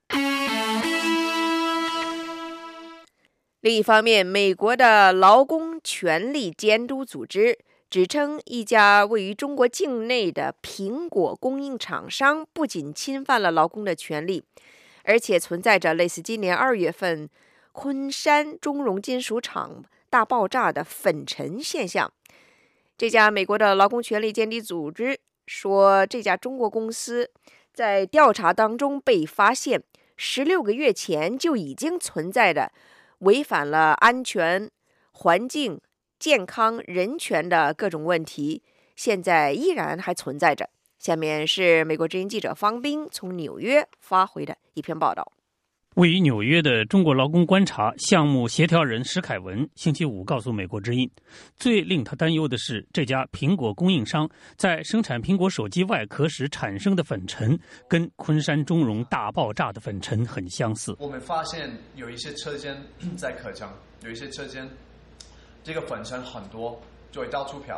另一方面，美国的劳工权利监督组织指称，一家位于中国境内的苹果供应厂商不仅侵犯了劳工的权利，而且存在着类似今年2月份昆山中融金属厂大爆炸的粉尘现象。这家美国的劳工权利监督组织说，这家中国公司在调查当中被发现16个月前就已经存在的违反了安全、环境、健康、人权的各种问题，现在依然还存在着。下面是美国之音记者方斌从纽约发回的一篇报道。 位于纽约的中国劳工观察项目协调人石凯文星期五告诉美国之音，最令他担忧的是，这家苹果供应商在生产苹果手机外壳时产生的粉尘跟昆山中融大爆炸的粉尘很相似。 我们发现有一些车间在可降，有一些车间这个粉尘很多，就会到处飘，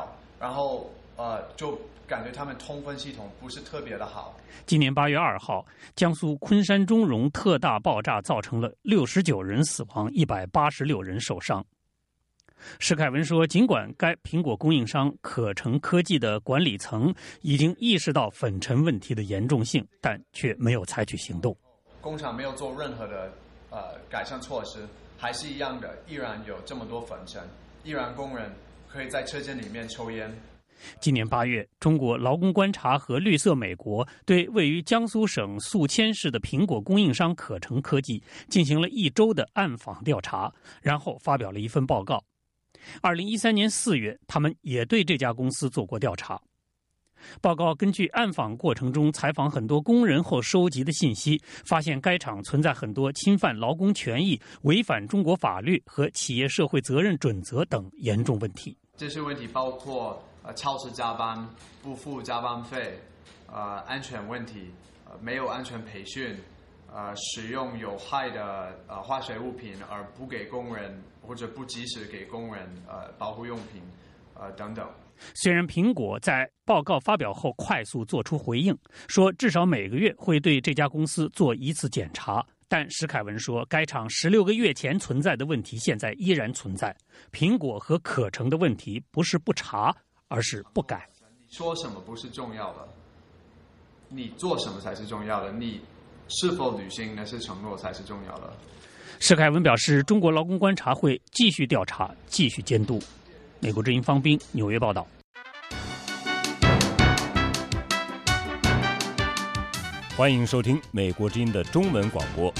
然后就感觉他们通风系统不是特别的好。 今年8月2号，江苏昆山中荣特大爆炸造成了69人死亡，186人受伤。施凯文说，尽管该苹果供应商可成科技的管理层已经意识到粉尘问题的严重性，但却没有采取行动。 工厂没有做任何的改善措施，还是一样的，依然有这么多粉尘，依然工人可以在车间里面抽烟。 今年8月，中国劳工观察和绿色美国对位于江苏省宿迁市的苹果供应商可成科技进行了1周的暗访调查，然后发表了一份报告。2013年4月，他们也对这家公司做过调查。报告根据暗访过程中采访很多工人后收集的信息，发现该厂存在很多侵犯劳工权益、违反中国法律和企业社会责任准则等严重问题。 这些问题包括超时加班、不付加班费、安全问题、没有安全培训、使用有害的化学物品而不给工人或者不及时给工人保护用品等等。 虽然苹果在报告发表后快速做出回应，说至少每个月会对这家公司做1次检查，但施凯文说，该厂16个月前存在的问题现在依然存在。苹果和可成的问题不是不查，而是不改。 你说什么不是重要的，你做什么才是重要的，你是否履行那些承诺才是重要的。 施凯文表示，中国劳工观察会继续调查，继续监督。美国之音方斌纽约报道。 欢迎收听美国之音的中文广播。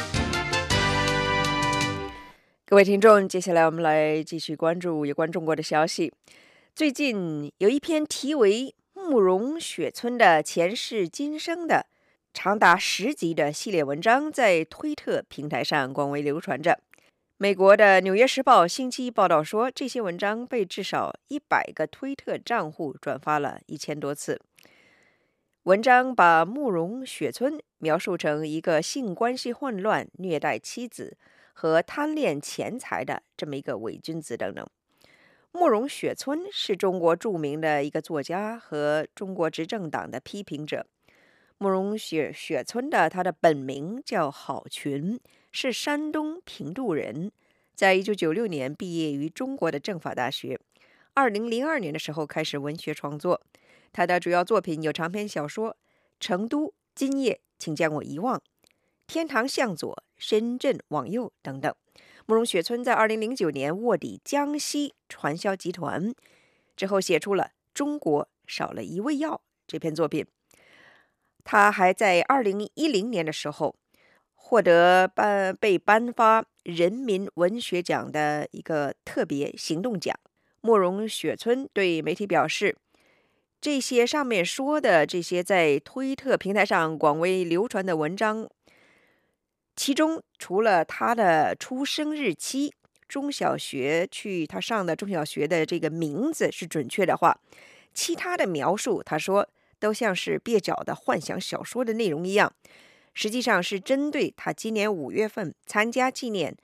各位听众，接下来我们来继续关注有关中国的消息。最近有一篇题为《慕容雪村的前世今生》的长达10集的系列文章在推特平台上广为流传着。美国的《纽约时报》星期一报道说，这些文章被至少100个推特账户转发了1000多次。文章把慕容雪村描述成一个性关系混乱、虐待妻子和贪恋钱财的这么一个伪君子等等。慕容雪村是中国著名的一个作家和中国执政党的批评者。慕容雪村他的本名叫郝群，是山东平度人，在1996年毕业于中国的政法大学。2002年的时候开始文学创作，他的主要作品有长篇小说《成都》《今夜请将我遗忘》《天堂向左》《深圳往右》等等。慕容雪村在2009年卧底江西传销集团之后，写出了《中国少了一味药》这篇作品。他还在2010年的时候获得被颁发人民文学奖的一个特别行动奖。慕容雪村对媒体表示，这些上面说的这些在推特平台上广为流传的文章，其中除了他的出生日期、他上的中小学的这个名字是准确的话，其他的描述他说都像是蹩脚的幻想小说的内容一样，实际上是针对他今年5月份参加纪念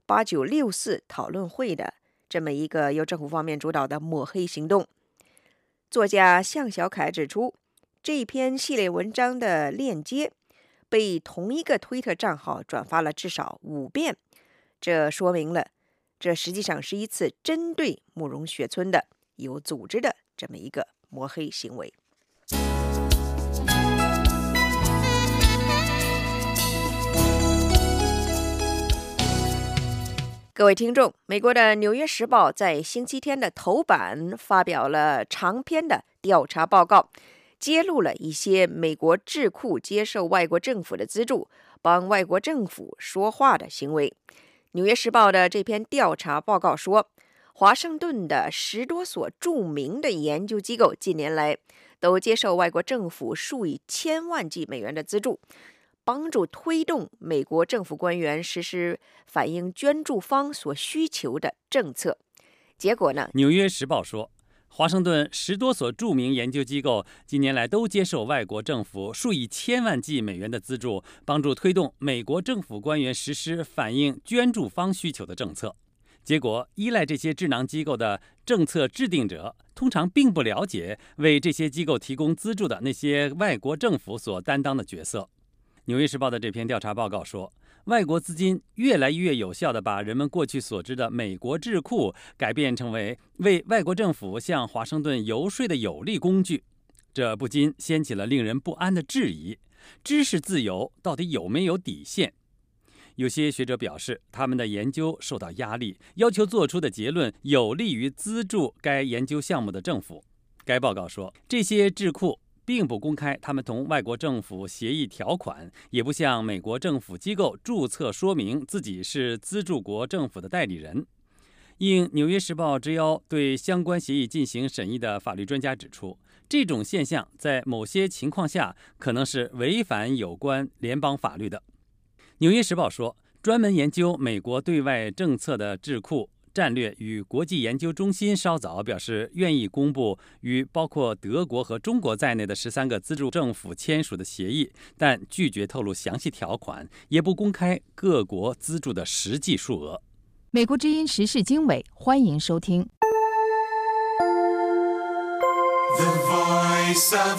8964讨论会的这么一个由政府方面主导的抹黑行动。作家向小凯指出，这篇系列文章的链接被同一个推特账号转发了至少5遍，这说明了这实际上是一次针对慕容雪村的有组织的这么一个抹黑行为。各位听众，美国的《纽约时报》在星期天的头版发表了长篇的调查报告，揭露了一些美国智库接受外国政府的资助，帮外国政府说话的行为。《纽约时报》的这篇调查报告说，华盛顿的10多所著名的研究机构近年来都接受外国政府数以千万计美元的资助，帮助推动美国政府官员实施反映捐助方所需求的政策。结果呢， 《纽约时报》说，华盛顿10多所著名研究机构近年来都接受外国政府数以千万计美元的资助，帮助推动美国政府官员实施反映捐助方需求的政策。 结果，依赖这些智囊机构的政策制定者，通常并不了解为这些机构提供资助的那些外国政府所担当的角色。《纽约时报》的这篇调查报告说，外国资金越来越有效地把人们过去所知的美国智库改变成为为外国政府向华盛顿游说的有力工具，这不禁掀起了令人不安的质疑：知识自由到底有没有底线？有些学者表示，他们的研究受到压力，要求做出的结论有利于资助该研究项目的政府。该报告说，这些智库并不公开他们同外国政府协议条款，也不向美国政府机构注册说明自己是资助国政府的代理人。应《纽约时报》之邀对相关协议进行审议的法律专家指出，这种现象在某些情况下可能是违反有关联邦法律的。《纽约时报》说，专门研究美国对外政策的智库战略与国际研究中心稍早表示愿意公布与包括德国和中国在内的13个资助政府签署的协议，但拒绝透露详细条款，也不公开各国资助的实际数额。 美国之音时事经纬，欢迎收听。 The Voice of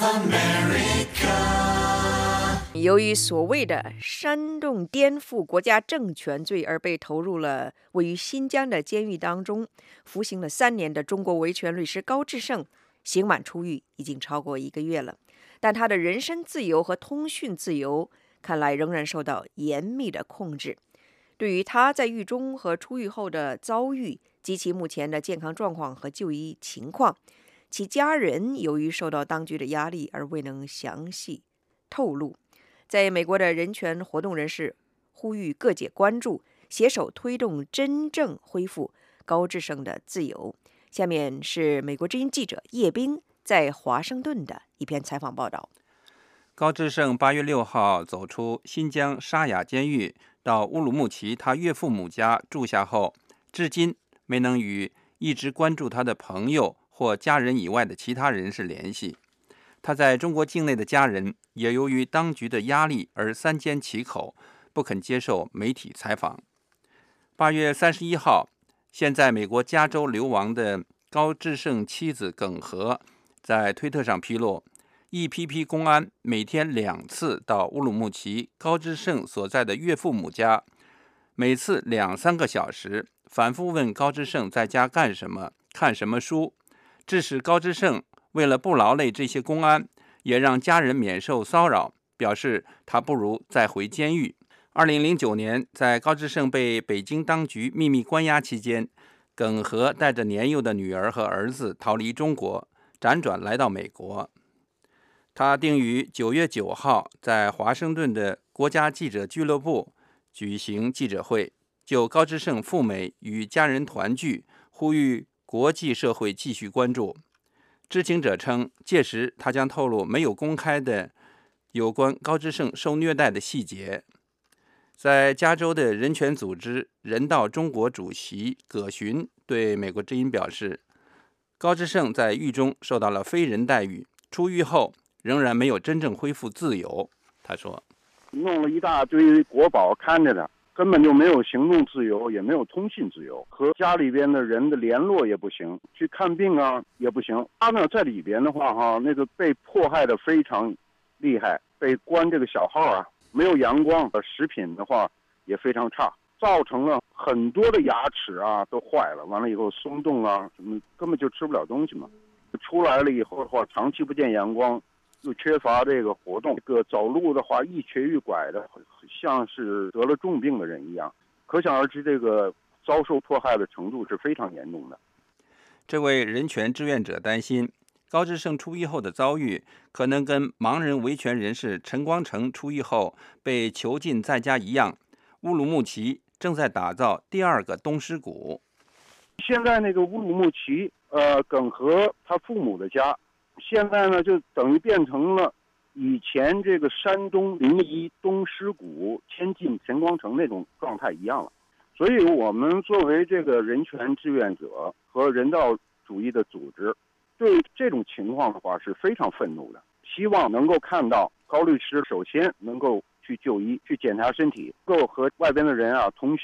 America。 由于所谓的煽动颠覆国家政权罪而被投入了位于新疆的监狱当中，服刑了3年的中国维权律师高志胜刑满出狱已经超过1个月了，但他的人身自由和通讯自由看来仍然受到严密的控制。对于他在狱中和出狱后的遭遇及其目前的健康状况和就医情况，其家人由于受到当局的压力而未能详细透露。在美国的人权活动人士呼吁各界关注，携手推动真正恢复高志胜的自由。下面是美国之音记者叶冰在华盛顿的一篇采访报道。 高志胜8月6号走出新疆沙雅监狱，到乌鲁木齐他岳父母家住下后，至今没能与一直关注他的朋友或家人以外的其他人士联系。他在中国境内的家人也由于当局的压力而三缄其口，不肯接受媒体采访。8月31号，现在美国加州流亡的高志胜妻子耿和在推特上披露，一批批公安每天2次到乌鲁木齐高志胜所在的岳父母家，每次2-3个小时，反复问高志胜在家干什么、看什么书，致使高志胜为了不劳累这些公安，也让家人免受骚扰，表示他不如再回监狱。2009年，在高志胜被北京当局秘密关押期间，耿和带着年幼的女儿和儿子逃离中国，辗转来到美国。他定于9月9号在华盛顿的国家记者俱乐部举行记者会，就高志胜赴美与家人团聚，呼吁国际社会继续关注。知情者称，届时他将透露没有公开的有关高志胜受虐待的细节。在加州的人权组织人道中国主席葛寻对美国之音表示，高志胜在狱中受到了非人待遇，出狱后仍然没有真正恢复自由。他说， 弄了一大堆国保看着的，根本就没有行动自由，也没有通信自由，和家里边的人的联络也不行，去看病啊也不行。他呢在里边的话那个被迫害的非常厉害，被关这个小号啊，没有阳光，食品的话也非常差，造成了很多的牙齿啊都坏了，完了以后松动啊什么，根本就吃不了东西嘛。出来了以后的话，长期不见阳光，又缺乏这个活动，这个走路的话一瘸一拐的，像是得了重病的人一样。可想而知，这个遭受迫害的程度是非常严重的。 这位人权志愿者担心，高志胜出狱后的遭遇可能跟盲人维权人士陈光诚出狱后被囚禁在家一样。乌鲁木齐正在打造第2个东尸谷。 现在那个乌鲁木齐耿和他父母的家，现在呢就等于变成了以前这个山东临沂东尸谷监禁陈光诚那种状态一样了。所以我们作为这个人权志愿者和人道主义的组织，对这种情况的话是非常愤怒的，希望能够看到高律师首先能够去就医，去检查身体，能够和外边的人啊通讯，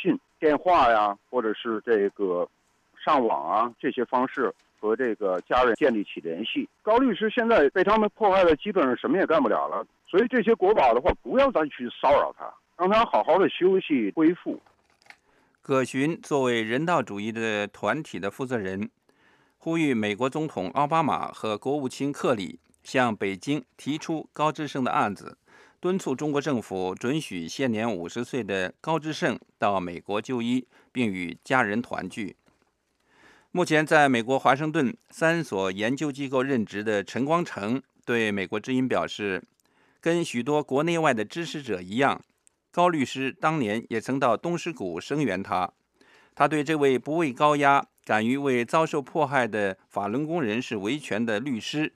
电话呀，或者是这个上网啊这些方式和这个家人建立起联系。高律师现在被他们迫害的基本上什么也干不了了，所以这些国宝的话，不要再去骚扰他，让他好好的休息恢复。 葛寻作为人道主义的团体的负责人，呼吁美国总统奥巴马和国务卿克里向北京提出高志胜的案子，敦促中国政府准许现年50岁的高志胜到美国就医，并与家人团聚。目前在美国华盛顿3所研究机构任职的陈光诚对美国之音表示，跟许多国内外的支持者一样，高律师当年也曾到东石谷声援他。他对这位不畏高压、敢于为遭受迫害的法轮功人士维权的律师，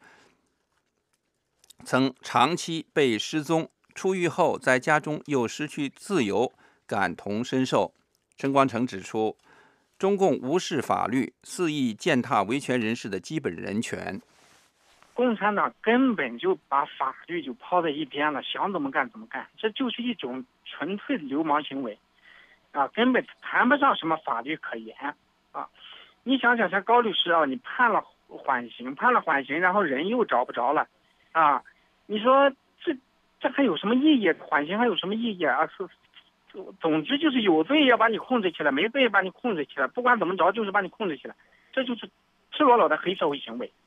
曾长期被失踪，出狱后在家中又失去自由，感同身受。陈光诚指出，中共无视法律，肆意践踏维权人士的基本人权。 共产党根本就把法律就抛在一边了，想怎么干怎么干，这就是一种纯粹的流氓行为啊，根本谈不上什么法律可言啊。你想想，像高律师啊，你判了缓刑，然后人又找不着了啊，你说这还有什么意义？缓刑还有什么意义啊？总之就是有罪要把你控制起来，没罪把你控制起来，不管怎么着就是把你控制起来，这就是赤裸裸的黑社会行为。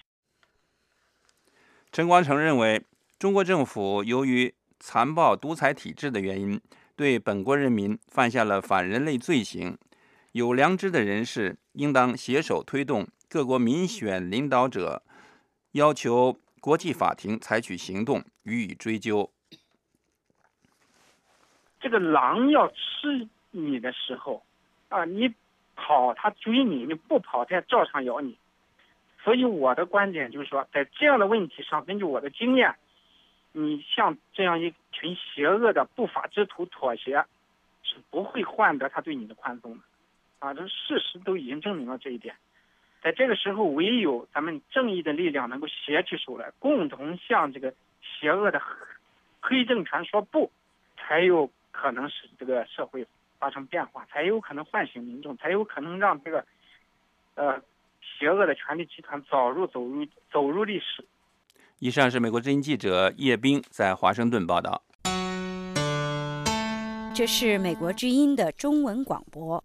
陈光诚认为，中国政府由于残暴独裁体制的原因，对本国人民犯下了反人类罪行。有良知的人士应当携手推动各国民选领导者，要求国际法庭采取行动，予以追究。 这个狼要吃你的时候啊，你跑它追你，你不跑它照常咬你。所以我的观点就是说，在这样的问题上，根据我的经验，你向这样一群邪恶的不法之徒妥协，是不会换得他对你的宽松的啊！这事实都已经证明了这一点。在这个时候，唯有咱们正义的力量能够携起手来，共同向这个邪恶的黑政权说不，才有可能使这个社会发生变化，才有可能唤醒民众，才有可能让这个邪恶的权力集团走入历史。 以上是美国之音记者叶冰在华盛顿报道。 这是美国之音的中文广播。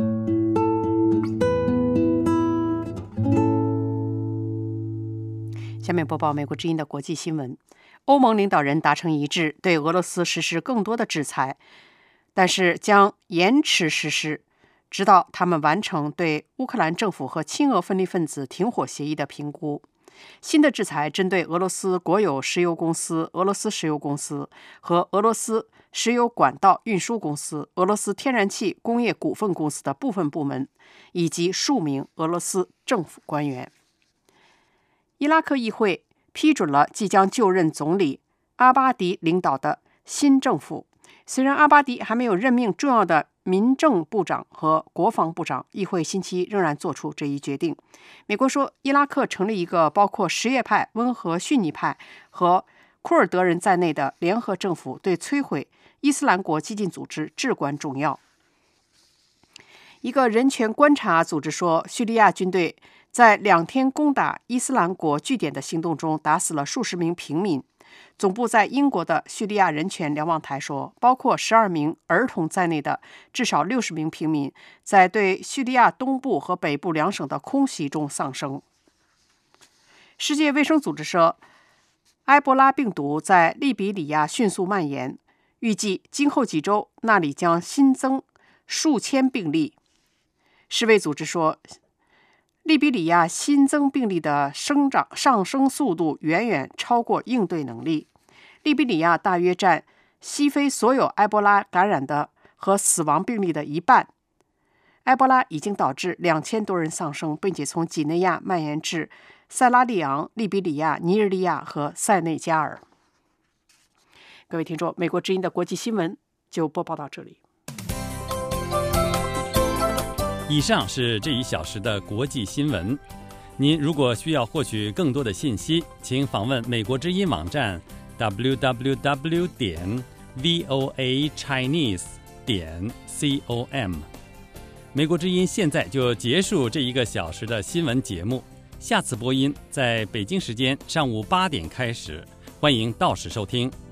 下面播报美国之音的国际新闻。欧盟领导人达成一致，对俄罗斯实施更多的制裁，但是将延迟实施，直到他们完成对乌克兰政府和亲俄分离分子停火协议的评估。新的制裁针对俄罗斯国有石油公司、俄罗斯石油公司和俄罗斯石油管道运输公司、俄罗斯天然气工业股份公司的部分部门，以及数名俄罗斯政府官员。伊拉克议会批准了即将就任总理阿巴迪领导的新政府。虽然阿巴迪还没有任命重要的民政部长和国防部长，议会星期一仍然做出这一决定。美国说，伊拉克成立一个包括什叶派、温和逊尼派和库尔德人在内的联合政府，对摧毁伊斯兰国激进组织至关重要。一个人权观察组织说，叙利亚军队在2天攻打伊斯兰国据点的行动中打死了数十名平民。总部在英国的叙利亚人权瞭望台说，包括12名儿童在内的至少60名平民在对叙利亚东部和北部2省的空袭中丧生。世界卫生组织说，埃博拉病毒在利比里亚迅速蔓延，预计今后几周那里将新增数千病例。世卫组织说，利比里亚新增病例的上升速度远远超过应对能力。利比里亚大约占西非所有埃博拉感染的和死亡病例的一半。埃博拉已经导致2000多人丧生，并且从几内亚蔓延至塞拉利昂、利比里亚、尼日利亚和塞内加尔。各位听众，美国之音的国际新闻就播报到这里。 以上是这1小时的国际新闻。您如果需要获取更多的信息，请访问美国之音网站 www.voachinese .com。美国之音现在就结束这1个小时的新闻节目，下次播音在北京时间上午8点开始，欢迎到时收听。